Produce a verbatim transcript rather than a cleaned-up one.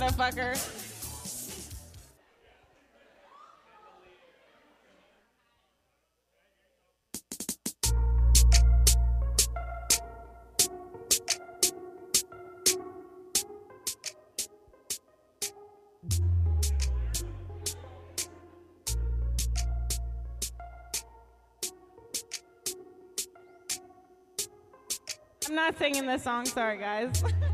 motherfucker. I'm not singing this song, sorry guys.